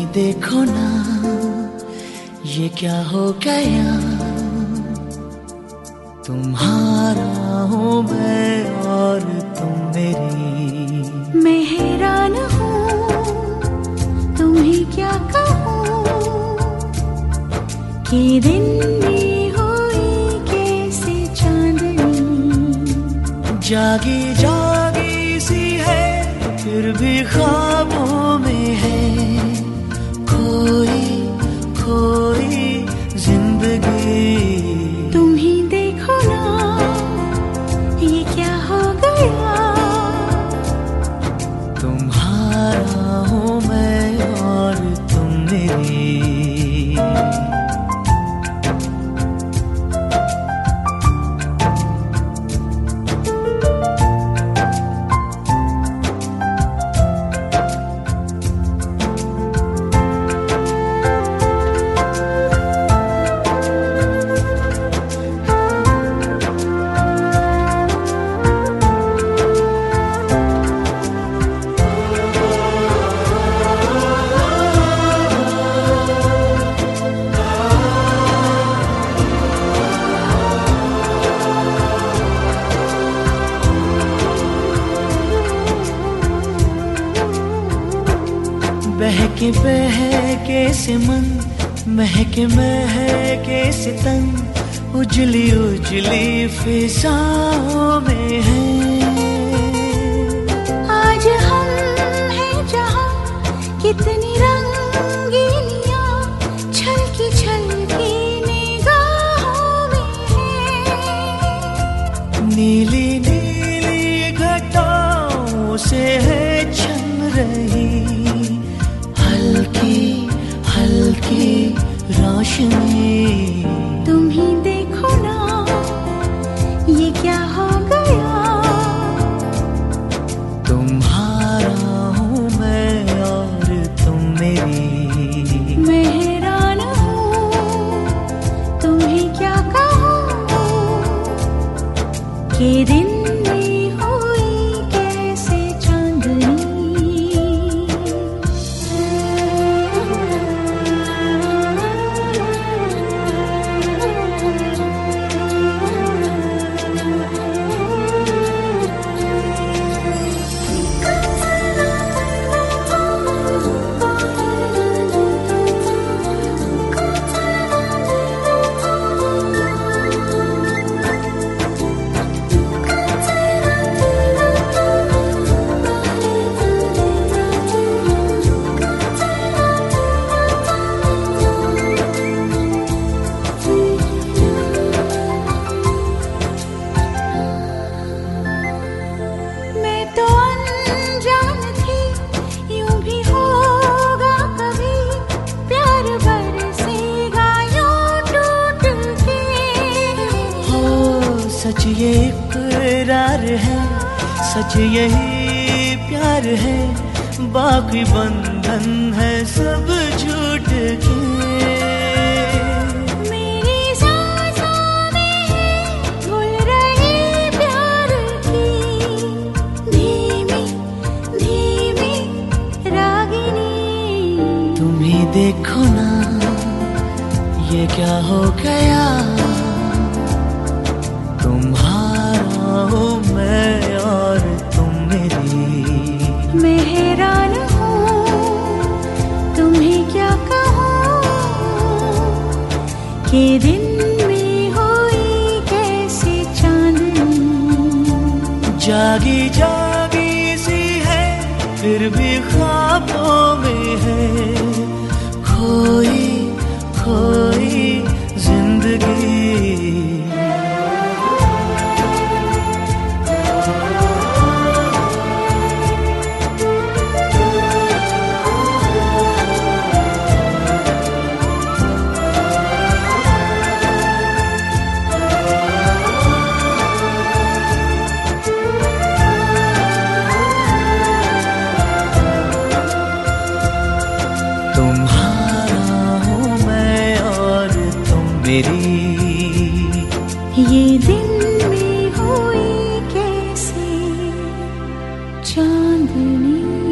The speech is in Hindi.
देखो ना ये क्या हो गया, तुम्हारा हूँ मैं और तुम मेरी। मैं हैरान हूँ तुम्हें क्या कहूँ कि दिन में हुई कैसे चांदनी। जागी जागी सी है फिर भी ख्वाबों में है खोई खोई जिंदगी। तुम ही देखो ना ये क्या हो गया, तुम्हारा हूँ मैं और तुम मेरी। बहके बहके से मन महके महके से तन उजली उजली फिजाओं में है। आज हम हैं जहाँ कितनी रंगीनियाँ छलकी छलकी निगाहों में है। नीली नीली घटाओं से है छन रही हल्की हल्की रोशनी। तुम ही देखो ना ये क्या हो गया, तुम्हारा हूँ मैं और तुम मेरी। मैं हैरान हूँ तुम्हें क्या कहूँ कि दिन में हुई कैसे चांदनी। सच ये इकरार है सच यही प्यार है बाकी बंधन है सब झूठ के। मेरी सांसों में है घुल रही प्यार की धीमी धीमी रागिनी। तुम ही देखो ना ये क्या हो गया, तुम्हारा हूँ मैं और तुम मेरी। मैं हैरान हूँ तुम्हें क्या कहूँ कि दिन में हुई कैसी चांदनी। जागी जागी सी है फिर भी ख्वाबों में है खोई खोई जिंदगी। ये दिन में हुई कैसी चांदनी।